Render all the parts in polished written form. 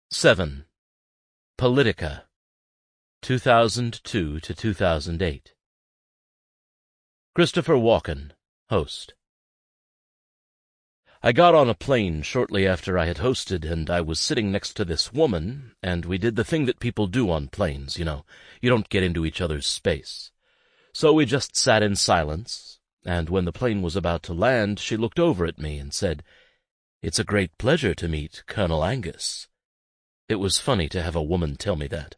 7. Politica, 2002 to 2008. Christopher Walken, host. I got on a plane shortly after I had hosted, and I was sitting next to this woman, and we did the thing that people do on planes, you don't get into each other's space. So we just sat in silence, and when the plane was about to land, she looked over at me and said, "It's a great pleasure to meet Colonel Angus." It was funny to have a woman tell me that.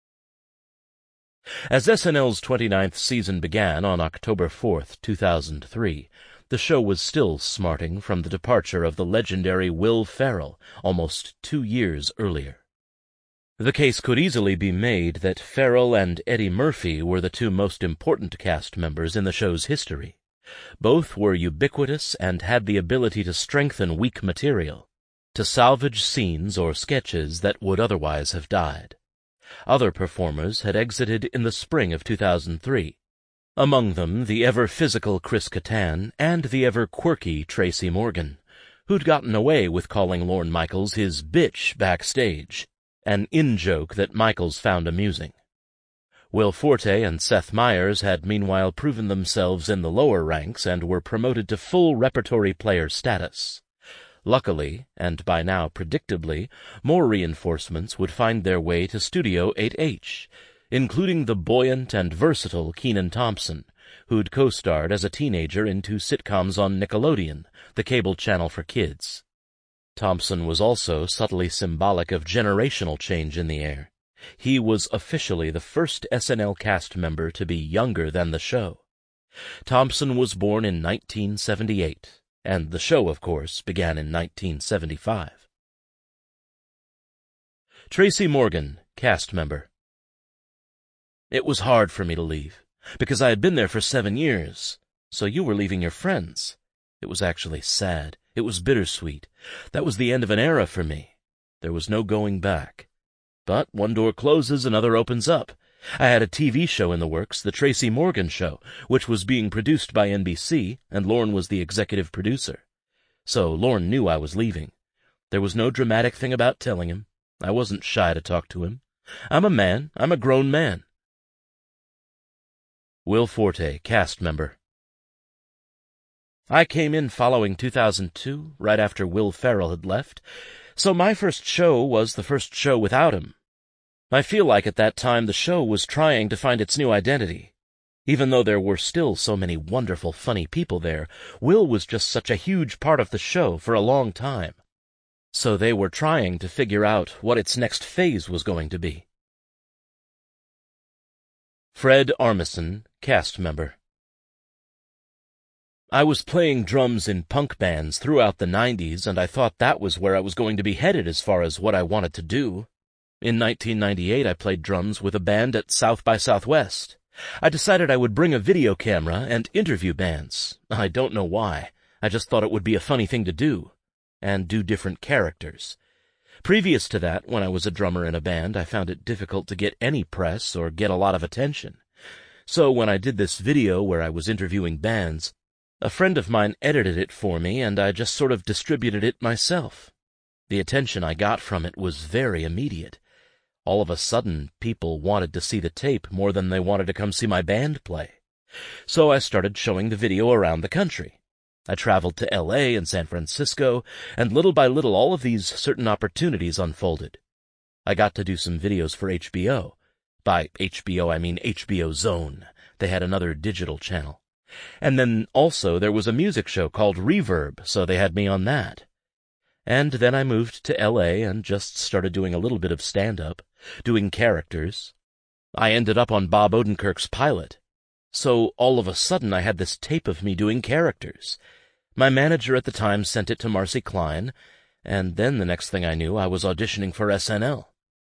As SNL's 29th season began on October 4th, 2003, the show was still smarting from the departure of the legendary Will Ferrell almost 2 years earlier. The case could easily be made that Ferrell and Eddie Murphy were the two most important cast members in the show's history. Both were ubiquitous and had the ability to strengthen weak material, to salvage scenes or sketches that would otherwise have died. Other performers had exited in the spring of 2003. Among them, the ever-physical Chris Kattan and the ever-quirky Tracy Morgan, who'd gotten away with calling Lorne Michaels his bitch backstage, an in-joke that Michaels found amusing. Will Forte and Seth Meyers had meanwhile proven themselves in the lower ranks and were promoted to full repertory player status. Luckily, and by now predictably, more reinforcements would find their way to Studio 8H, including the buoyant and versatile Kenan Thompson, who'd co-starred as a teenager in 2 sitcoms on Nickelodeon, the cable channel for kids. Thompson was also subtly symbolic of generational change in the air. He was officially the first SNL cast member to be younger than the show. Thompson was born in 1978. And the show, of course, began in 1975. Tracy Morgan, cast member. It was hard for me to leave, because I had been there for 7 years, so you were leaving your friends. It was actually sad. It was bittersweet. That was the end of an era for me. There was no going back. But one door closes, another opens up. I had a TV show in the works, The Tracy Morgan Show, which was being produced by NBC, and Lorne was the executive producer. So Lorne knew I was leaving. There was no dramatic thing about telling him. I wasn't shy to talk to him. I'm a man. I'm a grown man. Will Forte, cast member. I came in following 2002, right after Will Ferrell had left, so my first show was the first show without him. I feel like at that time the show was trying to find its new identity. Even though there were still so many wonderful, funny people there, Will was just such a huge part of the show for a long time. So they were trying to figure out what its next phase was going to be. Fred Armisen, cast member. I was playing drums in punk bands throughout the 90s, and I thought that was where I was going to be headed as far as what I wanted to do. In 1998, I played drums with a band at South by Southwest. I decided I would bring a video camera and interview bands. I don't know why. I just thought it would be a funny thing to do. And do different characters. Previous to that, when I was a drummer in a band, I found it difficult to get any press or get a lot of attention. So when I did this video where I was interviewing bands, a friend of mine edited it for me, and I just sort of distributed it myself. The attention I got from it was very immediate. All of a sudden, people wanted to see the tape more than they wanted to come see my band play. So I started showing the video around the country. I traveled to L.A. and San Francisco, and little by little all of these certain opportunities unfolded. I got to do some videos for HBO. By HBO, I mean HBO Zone. They had another digital channel. And then also there was a music show called Reverb, so they had me on that. And then I moved to L.A. and just started doing a little bit of stand-up, doing characters. I ended up on Bob Odenkirk's pilot. So all of a sudden I had this tape of me doing characters. My manager at the time sent it to Marcy Klein, and then the next thing I knew, I was auditioning for SNL.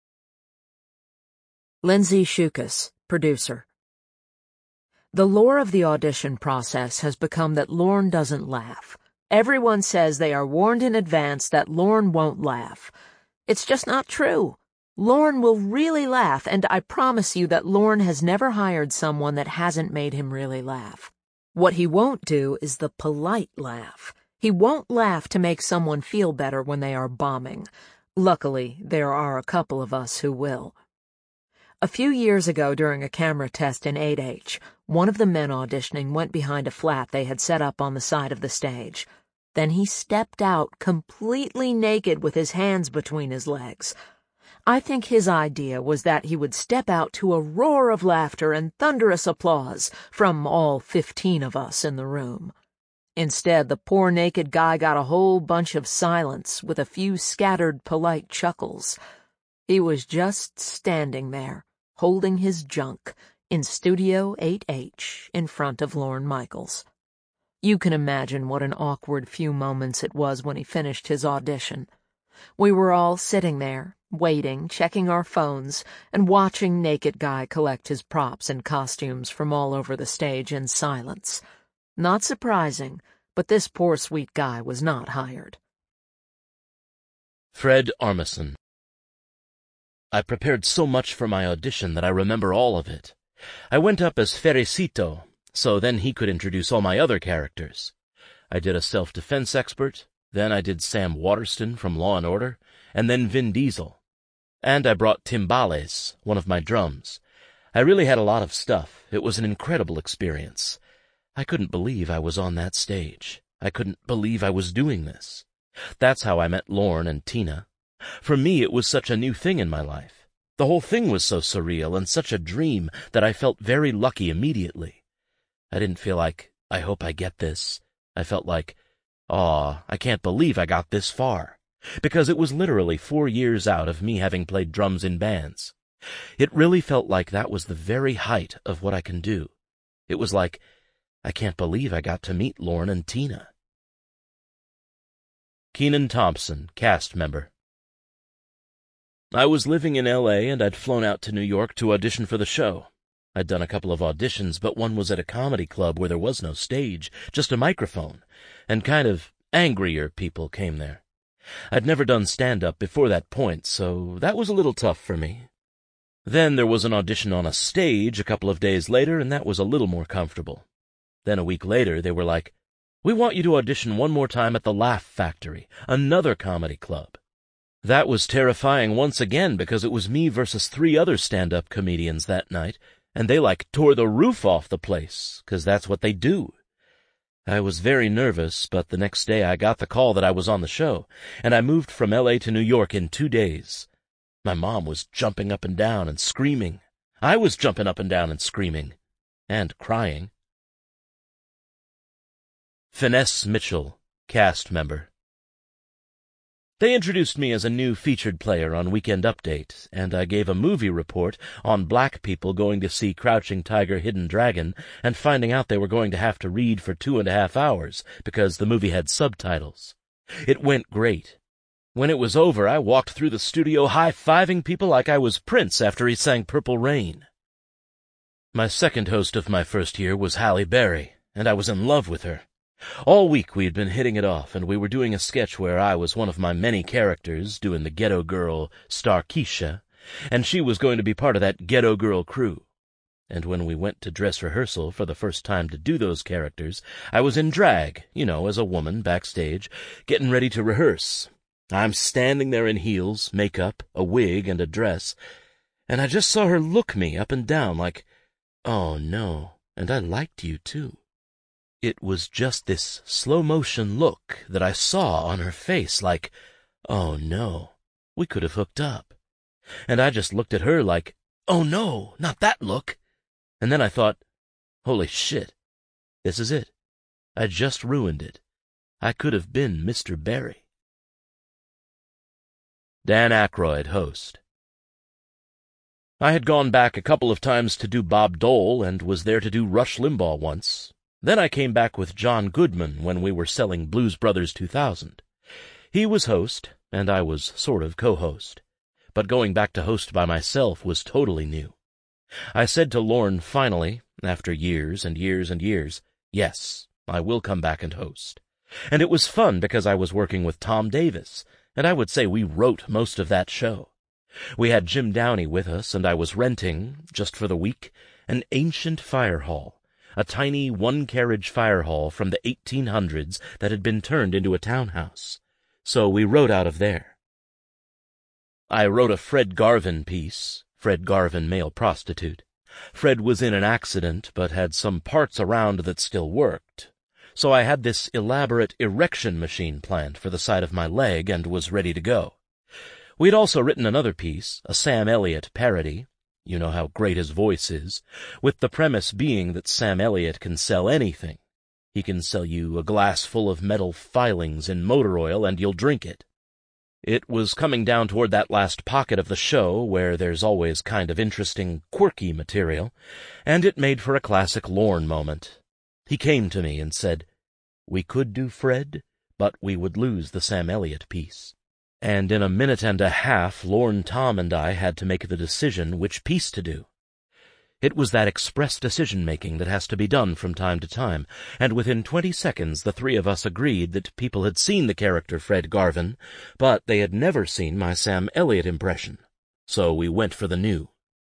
Lindsay Shukas, producer. The lore of the audition process has become that Lorne doesn't laugh. Everyone says they are warned in advance that Lorne won't laugh. It's just not true. Lorne will really laugh, and I promise you that Lorne has never hired someone that hasn't made him really laugh. What he won't do is the polite laugh. He won't laugh to make someone feel better when they are bombing. Luckily, there are a couple of us who will. A few years ago during a camera test in 8H, one of the men auditioning went behind a flat they had set up on the side of the stage. Then he stepped out completely naked with his hands between his legs. I think his idea was that he would step out to a roar of laughter and thunderous applause from all 15 of us in the room. Instead, the poor naked guy got a whole bunch of silence with a few scattered polite chuckles. He was just standing there, holding his junk, in Studio 8H in front of Lorne Michaels. You can imagine what an awkward few moments it was when he finished his audition. We were all sitting there, waiting, checking our phones, and watching naked guy collect his props and costumes from all over the stage in silence. Not surprising, but this poor sweet guy was not hired. Fred Armisen. I prepared so much for my audition that I remember all of it. I went up as Ferecito, so then he could introduce all my other characters. I did a self-defense expert, then I did Sam Waterston from Law & Order, and then Vin Diesel. And I brought timbales, one of my drums. I really had a lot of stuff. It was an incredible experience. I couldn't believe I was on that stage. I couldn't believe I was doing this. That's how I met Lorne and Tina. For me, it was such a new thing in my life. The whole thing was so surreal and such a dream that I felt very lucky immediately. I didn't feel like, I hope I get this. I felt like, aw, I can't believe I got this far. Because it was literally 4 years out of me having played drums in bands. It really felt like that was the very height of what I can do. It was like, I can't believe I got to meet Lorne and Tina. Kenan Thompson, cast member. I was living in L.A. and I'd flown out to New York to audition for the show. I'd done a couple of auditions, but one was at a comedy club where there was no stage, just a microphone, and kind of angrier people came there. I'd never done stand-up before that point, so that was a little tough for me. Then there was an audition on a stage a couple of days later, and that was a little more comfortable. Then a week later, they were like, "We want you to audition one more time at the Laugh Factory, another comedy club." That was terrifying once again because it was me versus 3 other stand-up comedians that night, and they tore the roof off the place, 'cause that's what they do. I was very nervous, but the next day I got the call that I was on the show, and I moved from L.A. to New York in 2 days. My mom was jumping up and down and screaming. I was jumping up and down and screaming. And crying. Finesse Mitchell, cast member. They introduced me as a new featured player on Weekend Update, and I gave a movie report on black people going to see Crouching Tiger, Hidden Dragon and finding out they were going to have to read for 2.5 hours because the movie had subtitles. It went great. When it was over, I walked through the studio high-fiving people like I was Prince after he sang Purple Rain. My second host of my first year was Halle Berry, and I was in love with her. All week we had been hitting it off, and we were doing a sketch where I was one of my many characters, doing the ghetto girl Starkeisha, and she was going to be part of that ghetto girl crew. And when we went to dress rehearsal for the first time to do those characters, I was in drag, as a woman, backstage, getting ready to rehearse. I'm standing there in heels, makeup, a wig, and a dress, and I just saw her look me up and down like, oh no, and I liked you too. It was just this slow-motion look that I saw on her face like, oh no, we could have hooked up. And I just looked at her like, oh no, not that look. And then I thought, holy shit, this is it. I just ruined it. I could have been Mr. Barry. Dan Aykroyd, host. I had gone back a couple of times to do Bob Dole and was there to do Rush Limbaugh once. Then I came back with John Goodman when we were selling Blues Brothers 2000. He was host, and I was sort of co-host. But going back to host by myself was totally new. I said to Lorne finally, after years and years and years, yes, I will come back and host. And it was fun because I was working with Tom Davis, and I would say we wrote most of that show. We had Jim Downey with us, and I was renting, just for the week, an ancient fire hall. A tiny one-carriage fire hall from the 1800s that had been turned into a townhouse. So we rode out of there. I wrote a Fred Garvin piece, Fred Garvin, male prostitute. Fred was in an accident, but had some parts around that still worked. So I had this elaborate erection machine planned for the side of my leg and was ready to go. We'd also written another piece, a Sam Elliott parody. You know how great his voice is, with the premise being that Sam Elliott can sell anything. He can sell you a glass full of metal filings in motor oil and you'll drink it. It was coming down toward that last pocket of the show where there's always kind of interesting, quirky material, and it made for a classic Lorne moment. He came to me and said, "We could do Fred, but we would lose the Sam Elliott piece." And in a minute and a half, Lorne, Tom, and I had to make the decision which piece to do. It was that express decision-making that has to be done from time to time, and within 20 seconds the three of us agreed that people had seen the character Fred Garvin, but they had never seen my Sam Elliott impression. So we went for the new.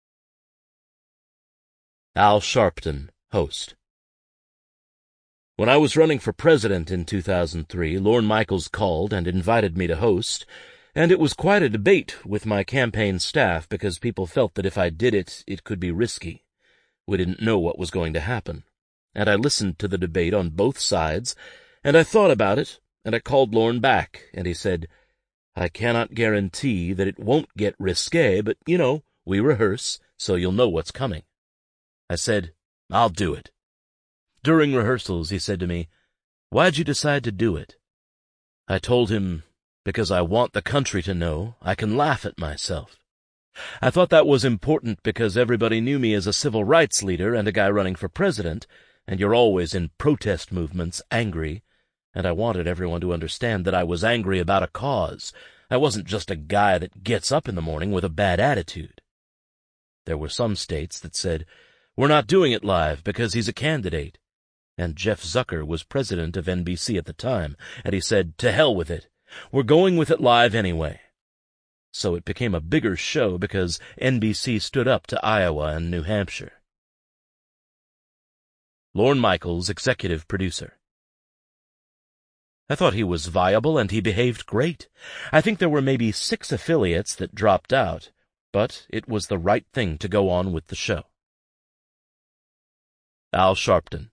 Al Sharpton, host. When I was running for president in 2003, Lorne Michaels called and invited me to host, and it was quite a debate with my campaign staff because people felt that if I did it, it could be risky. We didn't know what was going to happen. And I listened to the debate on both sides, and I thought about it, and I called Lorne back, and he said, "I cannot guarantee that it won't get risque, but, we rehearse, so you'll know what's coming." I said, "I'll do it." During rehearsals, he said to me, "Why'd you decide to do it?" I told him, "Because I want the country to know I can laugh at myself." I thought that was important because everybody knew me as a civil rights leader and a guy running for president, and you're always in protest movements, angry, and I wanted everyone to understand that I was angry about a cause. I wasn't just a guy that gets up in the morning with a bad attitude. There were some states that said, "We're not doing it live because he's a candidate." And Jeff Zucker was president of NBC at the time, and he said, "To hell with it. We're going with it live anyway." So it became a bigger show because NBC stood up to Iowa and New Hampshire. Lorne Michaels, executive producer. I thought he was viable and he behaved great. I think there were maybe 6 affiliates that dropped out, but it was the right thing to go on with the show. Al Sharpton.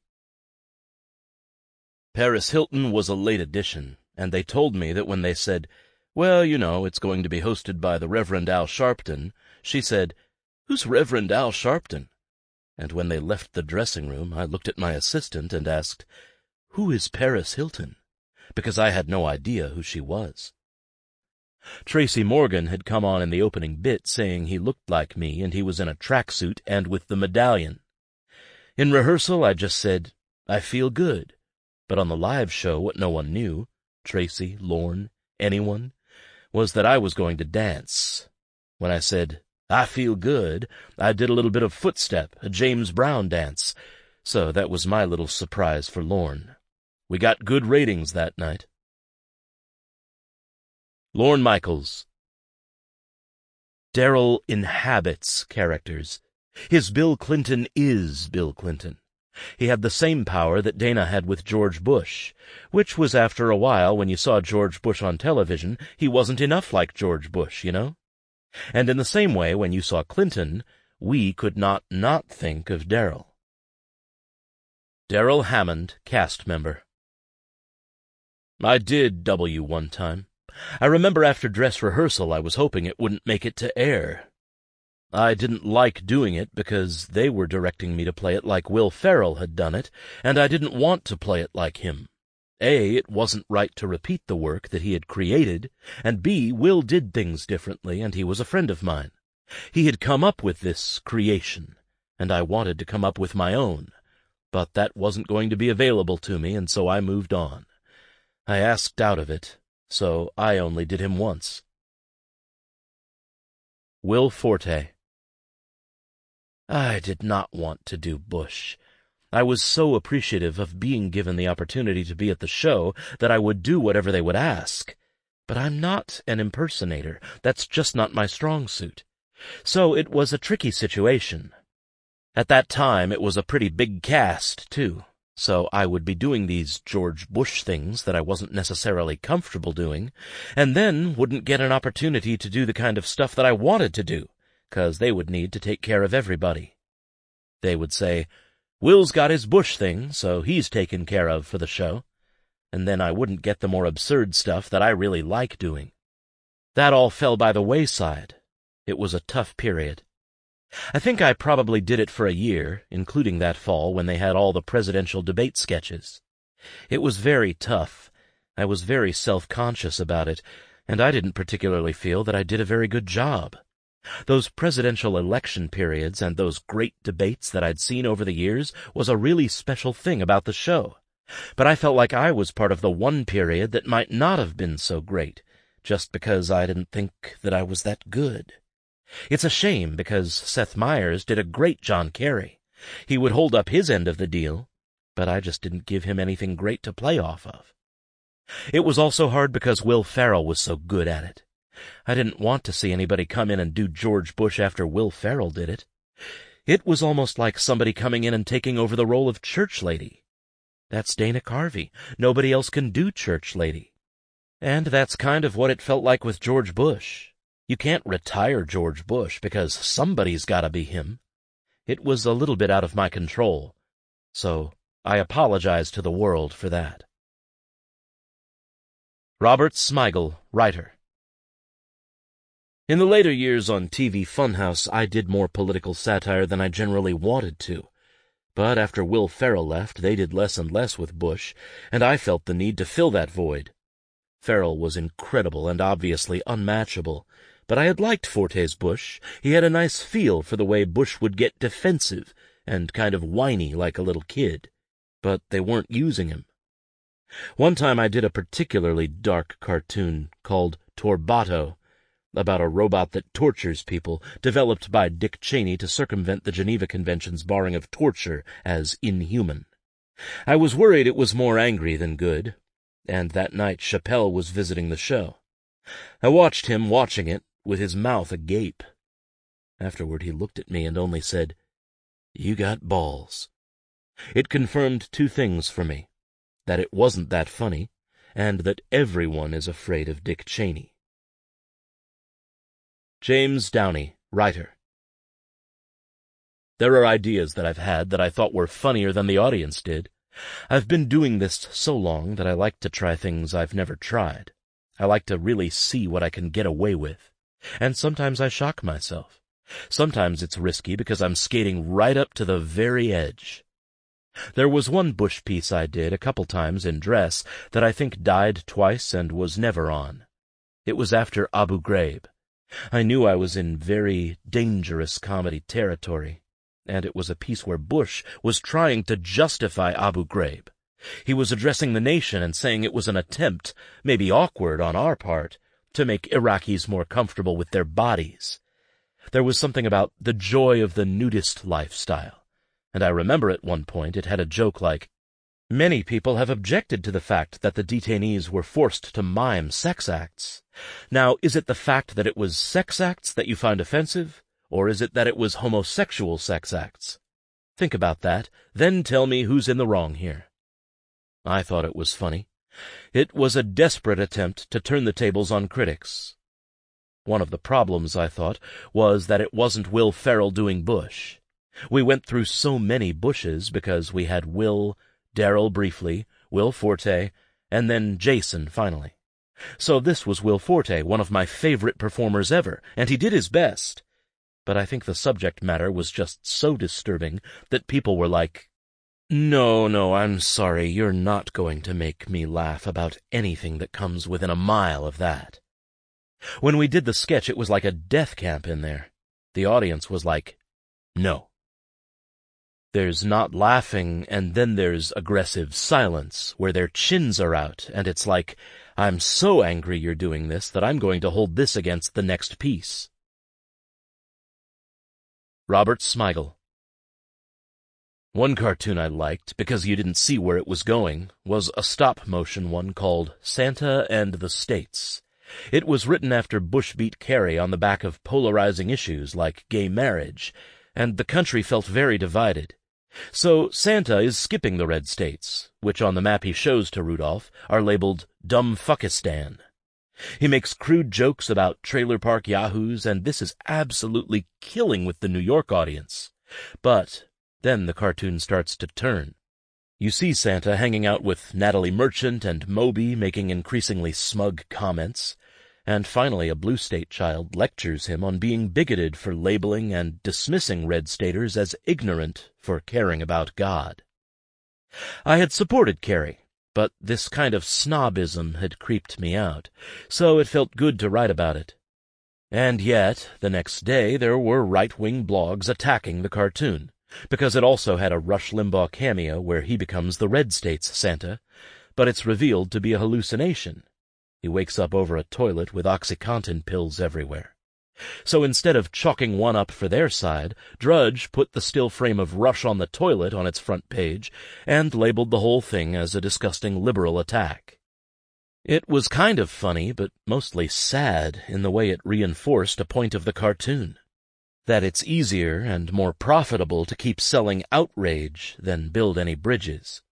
Paris Hilton was a late addition, and they told me that when they said, "Well, it's going to be hosted by the Reverend Al Sharpton," she said, "Who's Reverend Al Sharpton?" And when they left the dressing room, I looked at my assistant and asked, "Who is Paris Hilton?" because I had no idea who she was. Tracy Morgan had come on in the opening bit saying he looked like me and he was in a tracksuit and with the medallion. In rehearsal, I just said, "I feel good." But on the live show, what no one knew, Tracy, Lorne, anyone, was that I was going to dance. When I said, "I feel good," I did a little bit of footstep, a James Brown dance. So that was my little surprise for Lorne. We got good ratings that night. Lorne Michaels. Daryl inhabits characters. His Bill Clinton is Bill Clinton. He had the same power that Dana had with George Bush, which was after a while when you saw George Bush on television, he wasn't enough like George Bush, And in the same way, when you saw Clinton, we could not think of Daryl. Daryl Hammond, cast member. I did W one time. I remember after dress rehearsal I was hoping it wouldn't make it to air. I didn't like doing it because they were directing me to play it like Will Ferrell had done it, and I didn't want to play it like him. A, it wasn't right to repeat the work that he had created, and B, Will did things differently, and he was a friend of mine. He had come up with this creation, and I wanted to come up with my own, but that wasn't going to be available to me, and so I moved on. I asked out of it, so I only did him once. Will Forte. I did not want to do Bush. I was so appreciative of being given the opportunity to be at the show that I would do whatever they would ask. But I'm not an impersonator. That's just not my strong suit. So it was a tricky situation. At that time, it was a pretty big cast, too. So I would be doing these George Bush things that I wasn't necessarily comfortable doing, and then wouldn't get an opportunity to do the kind of stuff that I wanted to do, 'cause they would need to take care of everybody. They would say, "Will's got his Bush thing, so he's taken care of for the show," and then I wouldn't get the more absurd stuff that I really like doing. That all fell by the wayside. It was a tough period. I think I probably did it for a year, including that fall when they had all the presidential debate sketches. It was very tough. I was very self-conscious about it, and I didn't particularly feel that I did a very good job. Those presidential election periods and those great debates that I'd seen over the years was a really special thing about the show. But I felt like I was part of the one period that might not have been so great, just because I didn't think that I was that good. It's a shame because Seth Meyers did a great John Kerry. He would hold up his end of the deal, but I just didn't give him anything great to play off of. It was also hard because Will Ferrell was so good at it. I didn't want to see anybody come in and do George Bush after Will Ferrell did it. It was almost like somebody coming in and taking over the role of church lady. That's Dana Carvey. Nobody else can do church lady. And that's kind of what it felt like with George Bush. You can't retire George Bush because somebody's gotta be him. It was a little bit out of my control, so I apologize to the world for that. Robert Smigel, writer. In the later years on TV Funhouse, I did more political satire than I generally wanted to. But after Will Ferrell left, they did less and less with Bush, and I felt the need to fill that void. Ferrell was incredible and obviously unmatchable, but I had liked Forte's Bush. He had a nice feel for the way Bush would get defensive and kind of whiny like a little kid, but they weren't using him. One time I did a particularly dark cartoon called Torbato, about a robot that tortures people, developed by Dick Cheney to circumvent the Geneva Convention's barring of torture as inhuman. I was worried it was more angry than good, and that night Chappelle was visiting the show. I watched him watching it, with his mouth agape. Afterward he looked at me and only said, "You got balls." It confirmed two things for me, that it wasn't that funny, and that everyone is afraid of Dick Cheney. James Downey, writer. There are ideas that I've had that I thought were funnier than the audience did. I've been doing this so long that I like to try things I've never tried. I like to really see what I can get away with. And sometimes I shock myself. Sometimes it's risky because I'm skating right up to the very edge. There was one Bush piece I did a couple times in dress that I think died twice and was never on. It was after Abu Ghraib. I knew I was in very dangerous comedy territory, and it was a piece where Bush was trying to justify Abu Ghraib. He was addressing the nation and saying it was an attempt, maybe awkward on our part, to make Iraqis more comfortable with their bodies. There was something about the joy of the nudist lifestyle, and I remember at one point it had a joke like, "Many people have objected to the fact that the detainees were forced to mime sex acts. Now, is it the fact that it was sex acts that you find offensive, or is it that it was homosexual sex acts? Think about that, then tell me who's in the wrong here." I thought it was funny. It was a desperate attempt to turn the tables on critics. One of the problems, I thought, was that it wasn't Will Ferrell doing Bush. We went through so many Bushes because we had Will, Daryl briefly, Will Forte, and then Jason finally. So this was Will Forte, one of my favorite performers ever, and he did his best. But I think the subject matter was just so disturbing that people were like, No, I'm sorry, you're not going to make me laugh about anything that comes within a mile of that." When we did the sketch, it was like a death camp in there. The audience was like, "No." There's not laughing, and then there's aggressive silence, where their chins are out, and it's like, "I'm so angry you're doing this that I'm going to hold this against the next piece." Robert Smigel. One cartoon I liked, because you didn't see where it was going, was a stop-motion one called Santa and the States. It was written after Bush beat Kerry on the back of polarizing issues like gay marriage, and the country felt very divided. So Santa is skipping the red states, which on the map he shows to Rudolph are labeled Dumfuckistan. He makes crude jokes about trailer park yahoos, and this is absolutely killing with the New York audience. But then the cartoon starts to turn. You see Santa hanging out with Natalie Merchant and Moby making increasingly smug comments, and finally a blue state child lectures him on being bigoted for labeling and dismissing red staters as ignorant for caring about God. I had supported Carey, but this kind of snobism had creeped me out, so it felt good to write about it. And yet, the next day there were right-wing blogs attacking the cartoon, because it also had a Rush Limbaugh cameo where he becomes the red state's Santa, but it's revealed to be a hallucination. He wakes up over a toilet with OxyContin pills everywhere. So instead of chalking one up for their side, Drudge put the still frame of Rush on the toilet on its front page and labeled the whole thing as a disgusting liberal attack. It was kind of funny, but mostly sad in the way it reinforced a point of the cartoon, that it's easier and more profitable to keep selling outrage than build any bridges.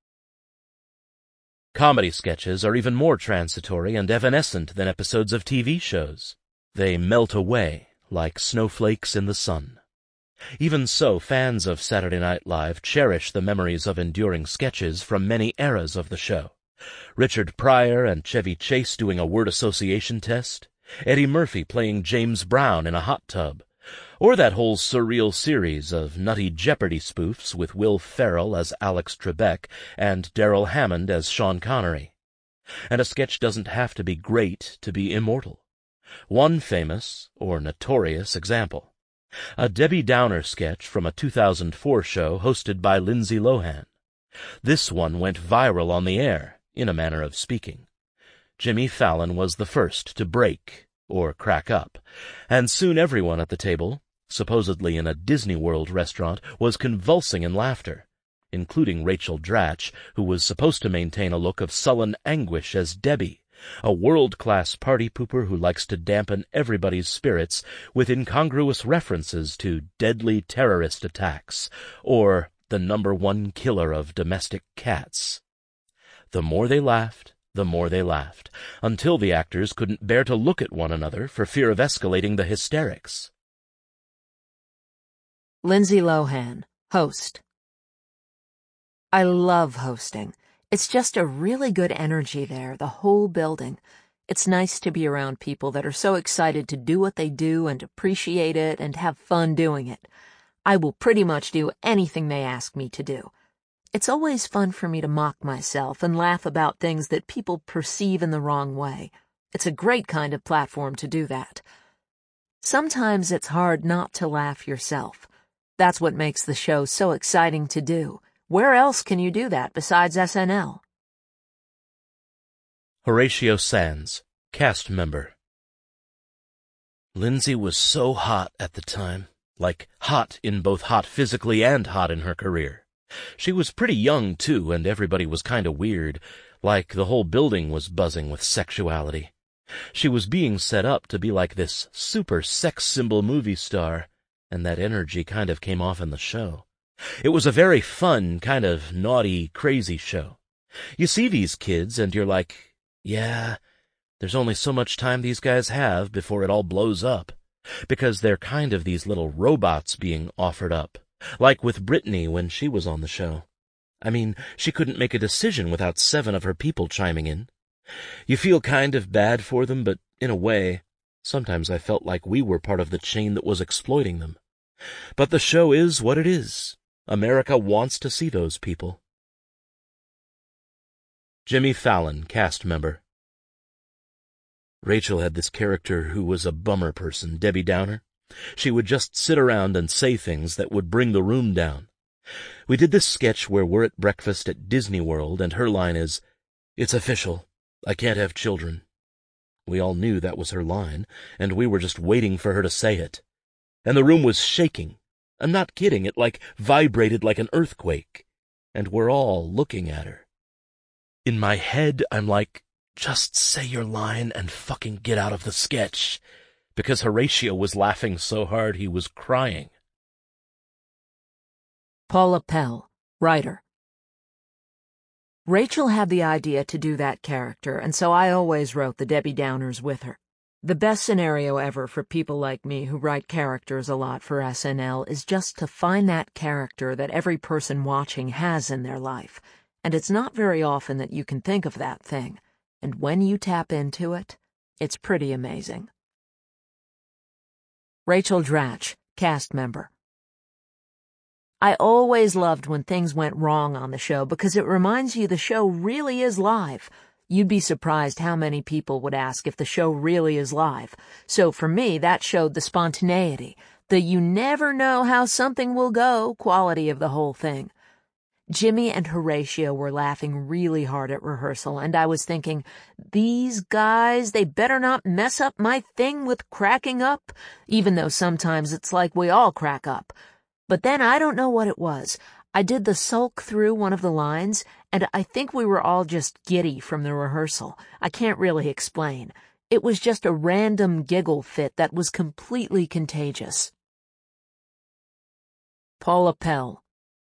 Comedy sketches are even more transitory and evanescent than episodes of TV shows. They melt away like snowflakes in the sun. Even so, fans of Saturday Night Live cherish the memories of enduring sketches from many eras of the show. Richard Pryor and Chevy Chase doing a word association test, Eddie Murphy playing James Brown in a hot tub, or that whole surreal series of Nutty Jeopardy spoofs with Will Ferrell as Alex Trebek and Daryl Hammond as Sean Connery. And a sketch doesn't have to be great to be immortal. One famous, or notorious, example: a Debbie Downer sketch from a 2004 show hosted by Lindsay Lohan. This one went viral on the air, in a manner of speaking. Jimmy Fallon was the first to break, or crack up, and soon everyone at the table, supposedly in a Disney World restaurant, was convulsing in laughter, including Rachel Dratch, who was supposed to maintain a look of sullen anguish as Debbie, a world-class party pooper who likes to dampen everybody's spirits with incongruous references to deadly terrorist attacks, or the #1 killer of domestic cats. The more they laughed, until the actors couldn't bear to look at one another for fear of escalating the hysterics. Lindsay Lohan, host. I love hosting. It's just a really good energy there, the whole building. It's nice to be around people that are so excited to do what they do and appreciate it and have fun doing it. I will pretty much do anything they ask me to do. It's always fun for me to mock myself and laugh about things that people perceive in the wrong way. It's a great kind of platform to do that. Sometimes it's hard not to laugh yourself. That's what makes the show so exciting to do. Where else can you do that besides SNL? Horatio Sands, cast member. Lindsay was so hot at the time, like hot in both hot physically and hot in her career. She was pretty young, too, and everybody was kind of weird, like the whole building was buzzing with sexuality. She was being set up to be like this super sex symbol movie star, and that energy kind of came off in the show. It was a very fun, kind of naughty, crazy show. You see these kids and you're like, yeah, there's only so much time these guys have before it all blows up, because they're kind of these little robots being offered up, like with Britney when she was on the show. I mean, she couldn't make a decision without 7 of her people chiming in. You feel kind of bad for them, but in a way, sometimes I felt like we were part of the chain that was exploiting them. But the show is what it is. America wants to see those people. Jimmy Fallon, cast member. Rachel had this character who was a bummer person, Debbie Downer. She would just sit around and say things that would bring the room down. We did this sketch where we're at breakfast at Disney World, and her line is, "It's official. I can't have children." We all knew that was her line, and we were just waiting for her to say it. And the room was shaking. I'm not kidding, it vibrated like an earthquake. And we're all looking at her. In my head, I'm like, just say your line and fucking get out of the sketch, because Horatio was laughing so hard he was crying. Paula Pell, Writer. Rachel had the idea to do that character, and so I always wrote the Debbie Downers with her. The best scenario ever for people like me who write characters a lot for SNL is just to find that character that every person watching has in their life, and it's not very often that you can think of that thing, and when you tap into it, it's pretty amazing. Rachel Dratch, cast member. I always loved when things went wrong on the show because it reminds you the show really is live. You'd be surprised how many people would ask if the show really is live. So for me, that showed the spontaneity, the you never know how something will go quality of the whole thing. Jimmy and Horatio were laughing really hard at rehearsal, and I was thinking, these guys, they better not mess up my thing with cracking up, even though sometimes it's like we all crack up. But then I don't know what it was. I did the sulk through one of the lines, and I think we were all just giddy from the rehearsal. I can't really explain. It was just a random giggle fit that was completely contagious. Paula Pell.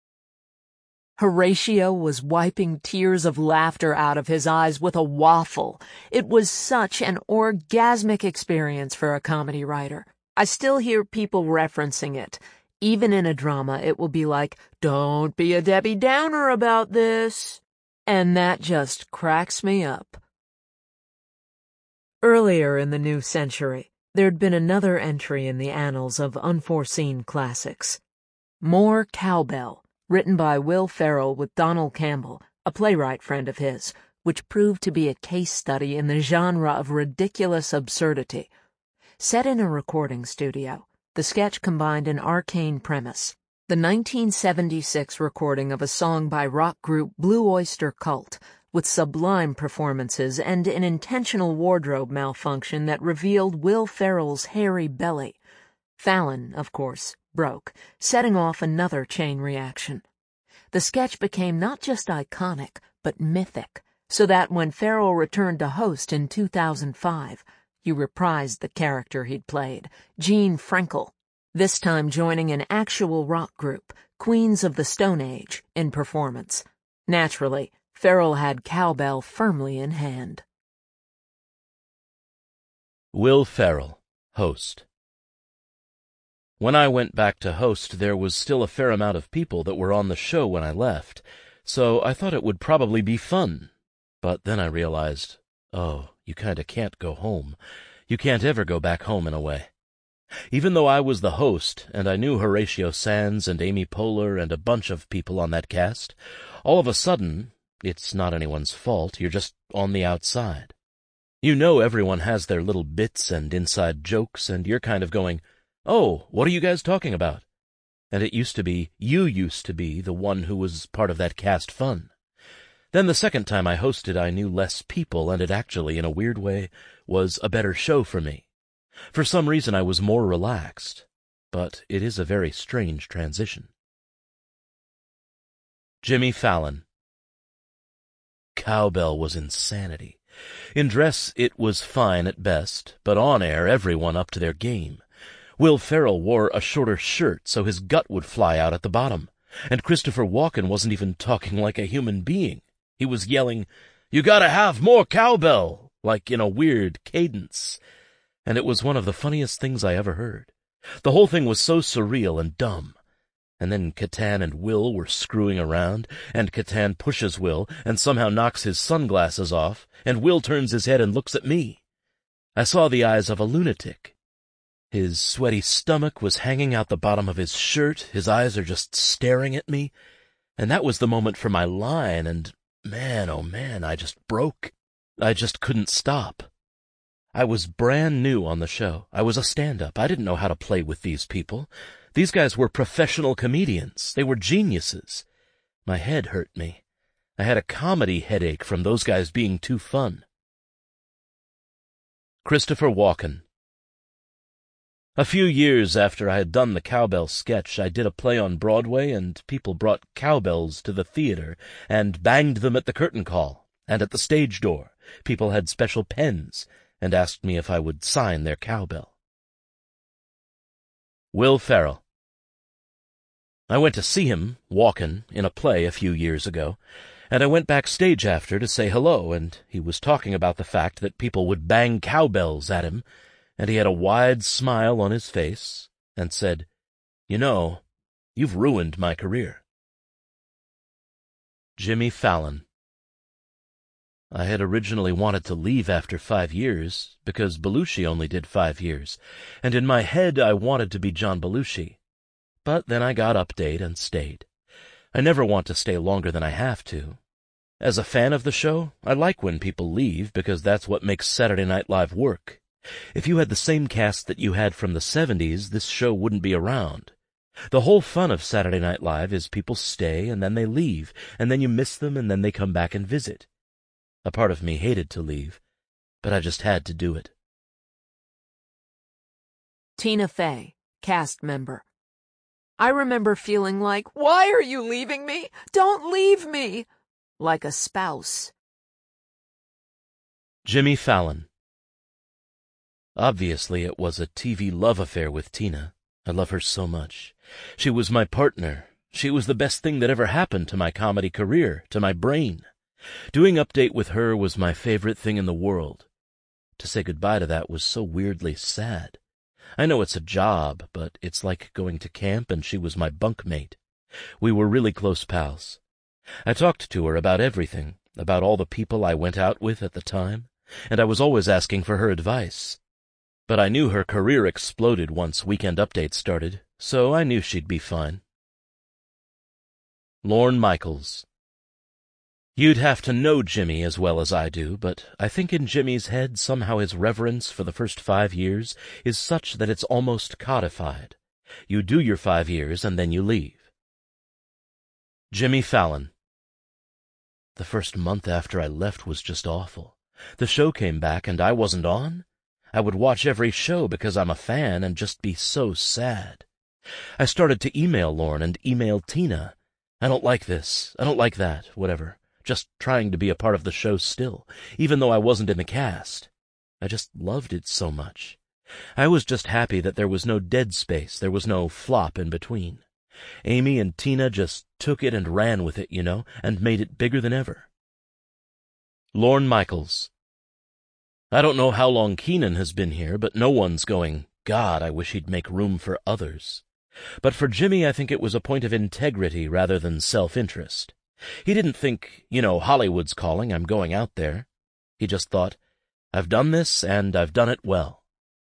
Horatio was wiping tears of laughter out of his eyes with a waffle. It was such an orgasmic experience for a comedy writer. I still hear people referencing it. Even in a drama, it will be like, "Don't be a Debbie Downer about this." And that just cracks me up. Earlier in the new century, there'd been another entry in the annals of unforeseen classics. More Cowbell, written by Will Ferrell with Donald Campbell, a playwright friend of his, which proved to be a case study in the genre of ridiculous absurdity. Set in a recording studio, the sketch combined an arcane premise, the 1976 recording of a song by rock group Blue Oyster Cult, with sublime performances and an intentional wardrobe malfunction that revealed Will Ferrell's hairy belly. Fallon, of course, broke, setting off another chain reaction. The sketch became not just iconic, but mythic, so that when Ferrell returned to host in 2005, he reprised the character he'd played, Gene Frankel, this time joining an actual rock group, Queens of the Stone Age, in performance. Naturally, Ferrell had Cowbell firmly in hand. Will Ferrell, host. When I went back to host, there was still a fair amount of people that were on the show when I left, so I thought it would probably be fun. But then I realized, you kinda can't go home. You can't ever go back home in a way. Even though I was the host, and I knew Horatio Sands and Amy Poehler and a bunch of people on that cast, all of a sudden, it's not anyone's fault, you're just on the outside. You know everyone has their little bits and inside jokes, and you're kind of going, "Oh, what are you guys talking about?" And you used to be the one who was part of that cast fun. Then the second time I hosted, I knew less people, and it actually, in a weird way, was a better show for me. For some reason, I was more relaxed, but it is a very strange transition. Jimmy Fallon. Cowbell was insanity. In dress, it was fine at best, but on air, everyone up to their game. Will Ferrell wore a shorter shirt so his gut would fly out at the bottom, and Christopher Walken wasn't even talking like a human being. He was yelling, "You gotta have more cowbell," like in a weird cadence. And it was one of the funniest things I ever heard. The whole thing was so surreal and dumb. And then Catan and Will were screwing around, and Catan pushes Will and somehow knocks his sunglasses off, and Will turns his head and looks at me. I saw the eyes of a lunatic. His sweaty stomach was hanging out the bottom of his shirt, his eyes are just staring at me, and that was the moment for my line, and man, oh man, I just broke. I just couldn't stop. I was brand new on the show. I was a stand-up. I didn't know how to play with these people. These guys were professional comedians. They were geniuses. My head hurt me. I had a comedy headache from those guys being too fun. Christopher Walken. A few years after I had done the cowbell sketch, I did a play on Broadway, and people brought cowbells to the theater and banged them at the curtain call, and at the stage door. People had special pens and asked me if I would sign their cowbell. Will Ferrell. I went to see him, walkin', in a play a few years ago, and I went backstage after to say hello, and he was talking about the fact that people would bang cowbells at him, and he had a wide smile on his face, and said, "You know, you've ruined my career." Jimmy Fallon. I had originally wanted to leave after 5 years, because Belushi only did 5 years, and in my head I wanted to be John Belushi. But then I got update and stayed. I never want to stay longer than I have to. As a fan of the show, I like when people leave because that's what makes Saturday Night Live work. If you had the same cast that you had from the 70s, this show wouldn't be around. The whole fun of Saturday Night Live is people stay and then they leave, and then you miss them and then they come back and visit. A part of me hated to leave, but I just had to do it. Tina Fey, cast member. I remember feeling like, "Why are you leaving me? Don't leave me!" Like a spouse. Jimmy Fallon. Obviously, it was a TV love affair with Tina. I love her so much. She was my partner. She was the best thing that ever happened to my comedy career, to my brain. Doing Update with her was my favorite thing in the world. To say goodbye to that was so weirdly sad. I know it's a job, but it's like going to camp and she was my bunkmate. We were really close pals. I talked to her about everything, about all the people I went out with at the time, and I was always asking for her advice. But I knew her career exploded once Weekend Update started, so I knew she'd be fine. Lorne Michaels. You'd have to know Jimmy as well as I do, but I think in Jimmy's head somehow his reverence for the first 5 years is such that it's almost codified. You do your 5 years and then you leave. Jimmy Fallon. The first month after I left was just awful. The show came back and I wasn't on. I would watch every show because I'm a fan and just be so sad. I started to email Lorne and email Tina. I don't like this, I don't like that, whatever. Just trying to be a part of the show still, even though I wasn't in the cast. I just loved it so much. I was just happy that there was no dead space, there was no flop in between. Amy and Tina just took it and ran with it, and made it bigger than ever. Lorne Michaels. I don't know how long Keenan has been here, but no one's going, "God, I wish he'd make room for others." But for Jimmy, I think it was a point of integrity rather than self-interest. He didn't think, Hollywood's calling, I'm going out there. He just thought, I've done this, and I've done it well.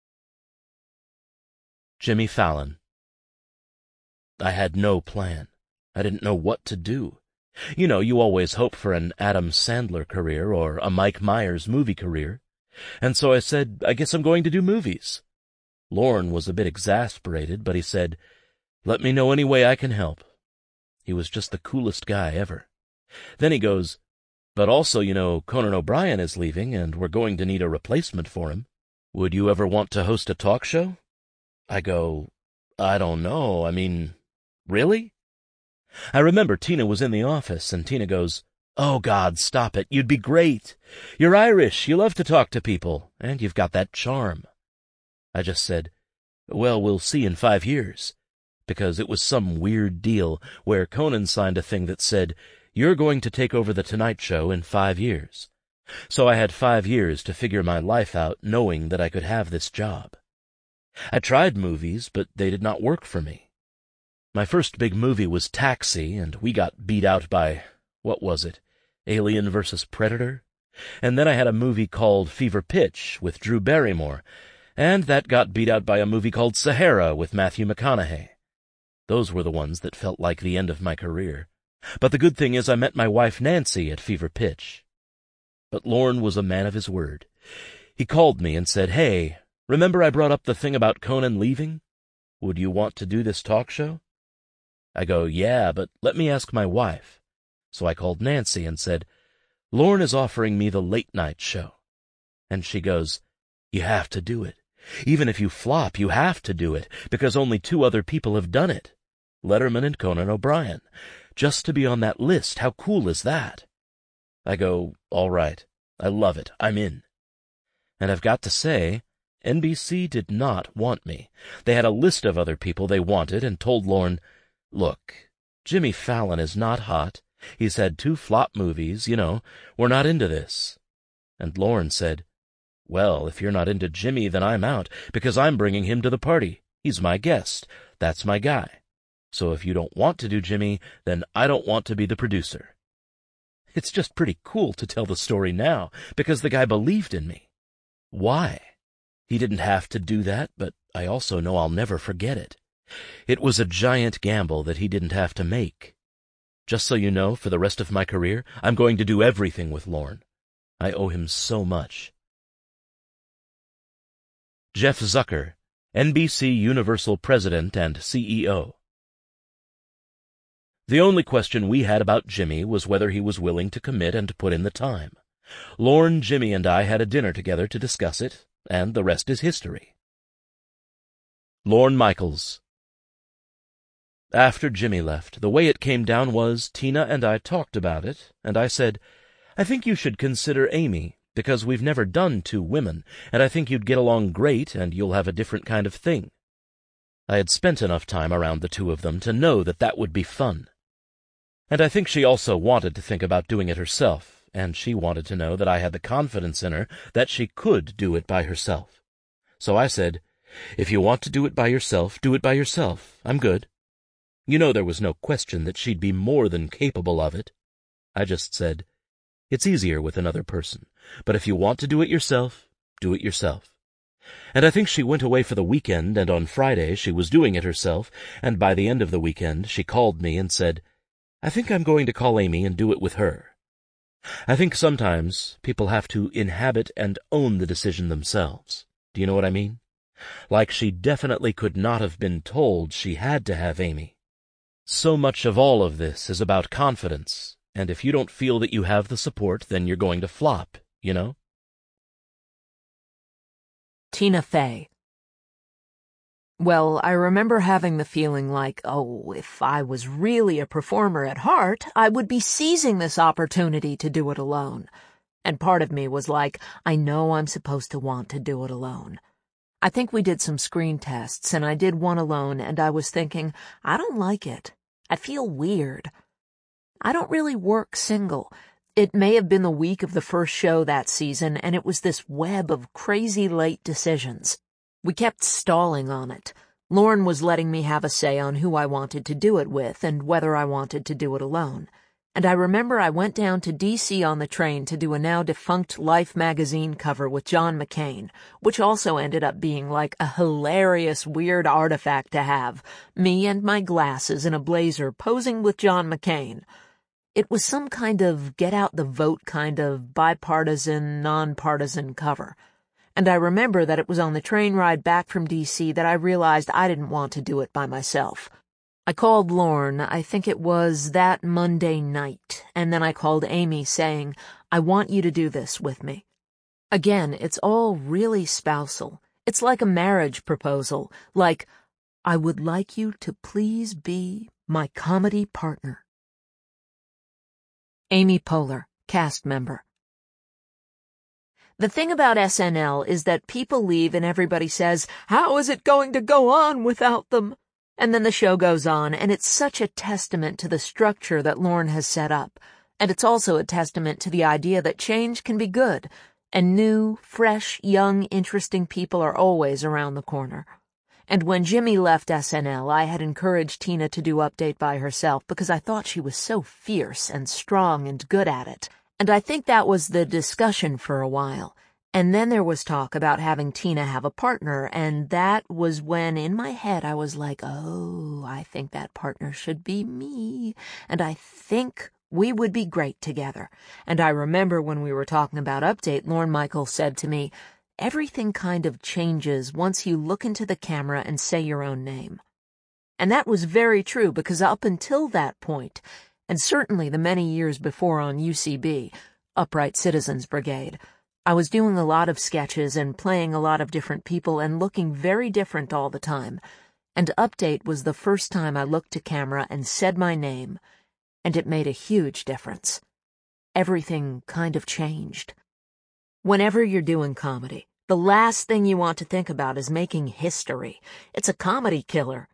Jimmy Fallon. I had no plan. I didn't know what to do. You always hope for an Adam Sandler career or a Mike Myers movie career. And so I said, I guess I'm going to do movies. Lorne was a bit exasperated, but he said, "Let me know any way I can help." He was just the coolest guy ever. Then he goes, "But also, Conan O'Brien is leaving, and we're going to need a replacement for him. Would you ever want to host a talk show?" I go, "I don't know. Really?" I remember Tina was in the office, and Tina goes, "Oh, God, stop it. You'd be great. You're Irish, you love to talk to people, and you've got that charm." I just said, "Well, we'll see in 5 years," because it was some weird deal where Conan signed a thing that said, "You're going to take over The Tonight Show in 5 years." So I had 5 years to figure my life out knowing that I could have this job. I tried movies, but they did not work for me. My first big movie was Taxi, and we got beat out by, what was it, Alien vs. Predator? And then I had a movie called Fever Pitch with Drew Barrymore, and that got beat out by a movie called Sahara with Matthew McConaughey. Those were the ones that felt like the end of my career. But the good thing is I met my wife Nancy at Fever Pitch. But Lorne was a man of his word. He called me and said, "Hey, remember I brought up the thing about Conan leaving? Would you want to do this talk show?" I go, "Yeah, but let me ask my wife." So I called Nancy and said, "Lorne is offering me the late night show." And she goes, "You have to do it. Even if you flop, you have to do it, because only 2 other people have done it. Letterman and Conan O'Brien. Just to be on that list, how cool is that?" I go, "All right. I love it. I'm in." And I've got to say, NBC did not want me. They had a list of other people they wanted and told Lorne, Look, Jimmy Fallon is not hot. He's had 2 flop movies, We're not into this. And Lorne said, Well, if you're not into Jimmy, then I'm out, because I'm bringing him to the party. He's my guest. That's my guy. So if you don't want to do Jimmy, then I don't want to be the producer. It's just pretty cool to tell the story now, because the guy believed in me. Why? He didn't have to do that, but I also know I'll never forget it. It was a giant gamble that he didn't have to make. Just so you know, for the rest of my career, I'm going to do everything with Lorne. I owe him so much. Jeff Zucker, NBC Universal President and CEO. The only question we had about Jimmy was whether he was willing to commit and put in the time. Lorne, Jimmy, and I had a dinner together to discuss it, and the rest is history. Lorne Michaels. After Jimmy left, the way it came down was Tina and I talked about it, and I said, I think you should consider Amy, because we've never done 2 women, and I think you'd get along great, and you'll have a different kind of thing. I had spent enough time around the 2 of them to know that that would be fun. And I think she also wanted to think about doing it herself, and she wanted to know that I had the confidence in her that she could do it by herself. So I said, If you want to do it by yourself, do it by yourself. I'm good. There was no question that she'd be more than capable of it. I just said, It's easier with another person, but if you want to do it yourself, do it yourself. And I think she went away for the weekend, and on Friday she was doing it herself, and by the end of the weekend she called me and said, I think I'm going to call Amy and do it with her. I think sometimes people have to inhabit and own the decision themselves. Do you know what I mean? Like she definitely could not have been told she had to have Amy. So much of all of this is about confidence, and if you don't feel that you have the support, then you're going to flop, Tina Fey. Well, I remember having the feeling like, if I was really a performer at heart, I would be seizing this opportunity to do it alone. And part of me was like, I know I'm supposed to want to do it alone. I think we did some screen tests, and I did one alone, and I was thinking, I don't like it. I feel weird. I don't really work single. It may have been the week of the first show that season, and it was this web of crazy late decisions. We kept stalling on it. Lorne was letting me have a say on who I wanted to do it with and whether I wanted to do it alone. And I remember I went down to D.C. on the train to do a now-defunct Life magazine cover with John McCain, which also ended up being like a hilarious, weird artifact to have, me and my glasses in a blazer posing with John McCain. It was some kind of get-out-the-vote kind of bipartisan, nonpartisan cover. And I remember that it was on the train ride back from D.C. that I realized I didn't want to do it by myself. I called Lorne, I think it was that Monday night, and then I called Amy saying, I want you to do this with me. Again, it's all really spousal. It's like a marriage proposal, like, I would like you to please be my comedy partner. Amy Poehler, cast member. The thing about SNL is that people leave and everybody says, how is it going to go on without them? And then the show goes on, and it's such a testament to the structure that Lorne has set up. And it's also a testament to the idea that change can be good, and new, fresh, young, interesting people are always around the corner. And when Jimmy left SNL, I had encouraged Tina to do Update by herself because I thought she was so fierce and strong and good at it. And I think that was the discussion for a while. And then there was talk about having Tina have a partner, and that was when in my head I was like, I think that partner should be me, and I think we would be great together. And I remember when we were talking about Update, Lorne Michaels said to me, everything kind of changes once you look into the camera and say your own name. And that was very true, because up until that point, and certainly the many years before on UCB, Upright Citizens Brigade, I was doing a lot of sketches and playing a lot of different people and looking very different all the time. And Update was the first time I looked to camera and said my name, and it made a huge difference. Everything kind of changed. Whenever you're doing comedy, the last thing you want to think about is making history. It's a comedy killer.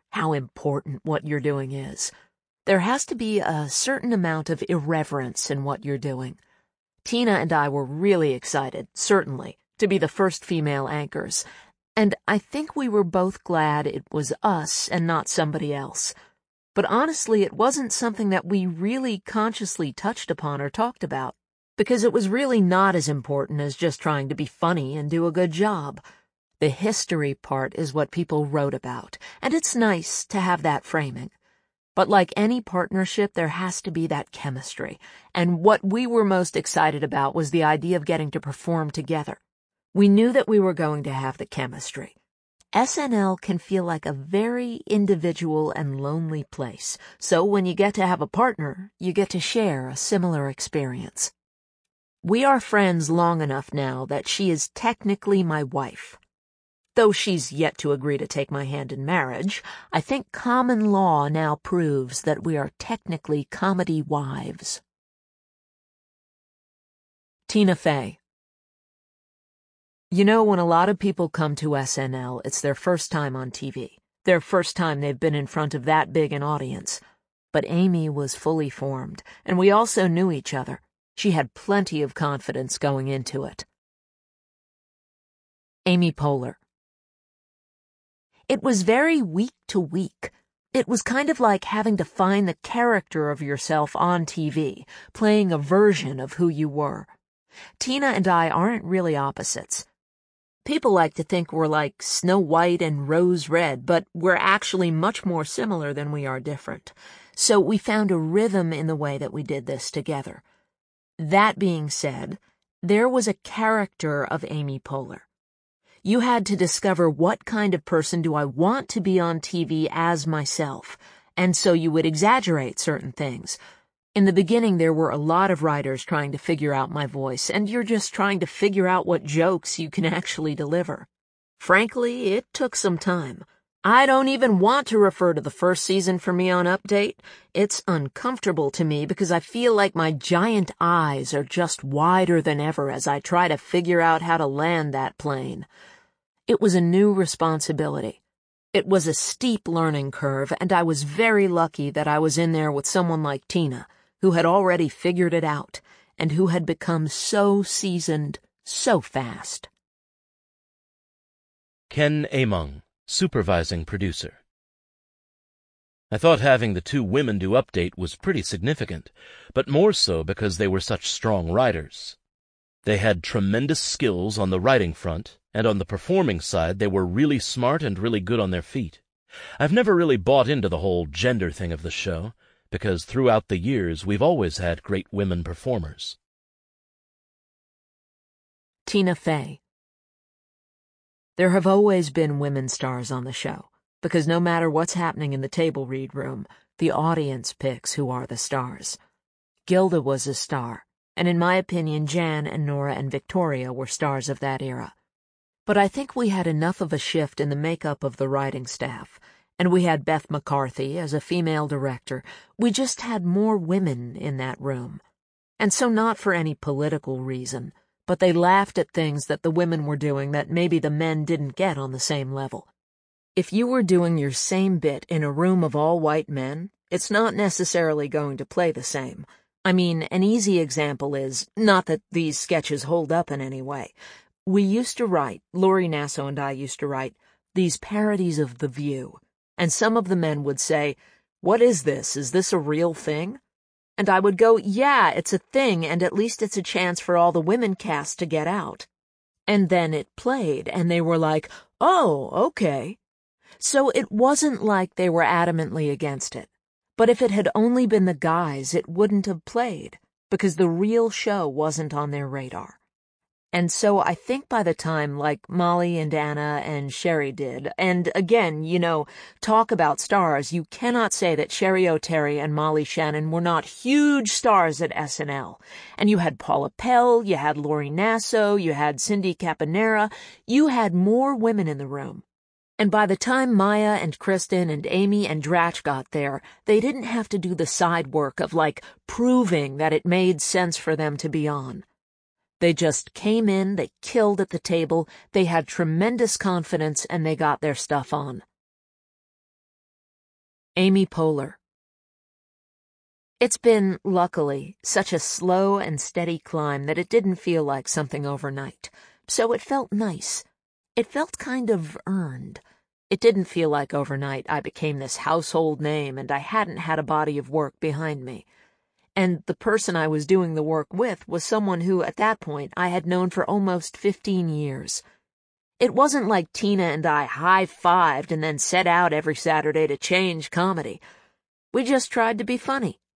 how important what you're doing is. There has to be a certain amount of irreverence in what you're doing. Tina and I were really excited, certainly, to be the first female anchors, and I think we were both glad it was us and not somebody else. But honestly, it wasn't something that we really consciously touched upon or talked about, because it was really not as important as just trying to be funny and do a good job. The history part is what people wrote about, and it's nice to have that framing. But like any partnership, there has to be that chemistry, and what we were most excited about was the idea of getting to perform together. We knew that we were going to have the chemistry. SNL can feel like a very individual and lonely place, so when you get to have a partner, you get to share a similar experience. We are friends long enough now that she is technically my wife. Though she's yet to agree to take my hand in marriage, I think common law now proves that we are technically comedy wives. Tina Fey. You know, when a lot of people come to SNL, it's their first time on TV, their first time they've been in front of that big an audience. But Amy was fully formed, and we also knew each other. She had plenty of confidence going into it. Amy Poehler. It was very week to week. It was kind of like having to find the character of yourself on TV, playing a version of who you were. Tina and I aren't really opposites. People like to think we're like Snow White and Rose Red, but we're actually much more similar than we are different. So we found a rhythm in the way that we did this together. That being said, there was a character of Amy Poehler. You had to discover what kind of person do I want to be on TV as myself, and so you would exaggerate certain things. In the beginning, there were a lot of writers trying to figure out my voice, and you're just trying to figure out what jokes you can actually deliver. Frankly, it took some time. I don't even want to refer to the first season for me on Update. It's uncomfortable to me because I feel like my giant eyes are just wider than ever as I try to figure out how to land that plane. It was a new responsibility. It was a steep learning curve, and I was very lucky that I was in there with someone like Tina, who had already figured it out, and who had become so seasoned so fast. Ken Among, supervising producer. I thought having the two women do Update was pretty significant, but more so because they were such strong writers. They had tremendous skills on the writing front, and on the performing side they were really smart and really good on their feet. I've never really bought into the whole gender thing of the show, because throughout the years we've always had great women performers. Tina Fey. There have always been women stars on the show, because no matter what's happening in the table read room, the audience picks who are the stars. Gilda was a star, and in my opinion Jan and Nora and Victoria were stars of that era. But I think we had enough of a shift in the makeup of the writing staff, and we had Beth McCarthy as a female director. We just had more women in that room. And so not for any political reason, but they laughed at things that the women were doing that maybe the men didn't get on the same level. If you were doing your same bit in a room of all white men, it's not necessarily going to play the same. I mean, an easy example is, not that these sketches hold up in any way. We used to write, Laurie Nasso and I used to write, these parodies of The View. And some of the men would say, "What is this? Is this a real thing?" And I would go, "Yeah, it's a thing, and at least it's a chance for all the women cast to get out." And then it played, and they were like, "Oh, okay." So it wasn't like they were adamantly against it. But if it had only been the guys, it wouldn't have played, because the real show wasn't on their radar. And so I think by the time, like Molly and Anna and Sherry did, and again, talk about stars, you cannot say that Sherry O'Terry and Molly Shannon were not huge stars at SNL. And you had Paula Pell, you had Laurie Nasso, you had Cindy Caponera, you had more women in the room. And by the time Maya and Kristen and Amy and Dratch got there, they didn't have to do the side work of, proving that it made sense for them to be on. They just came in, they killed at the table, they had tremendous confidence, and they got their stuff on. Amy Poehler. It's been, luckily, such a slow and steady climb that it didn't feel like something overnight. So it felt nice. It felt kind of earned. It didn't feel like overnight I became this household name and I hadn't had a body of work behind me. And the person I was doing the work with was someone who, at that point, I had known for almost 15 years. It wasn't like Tina and I high-fived and then set out every Saturday to change comedy. We just tried to be funny.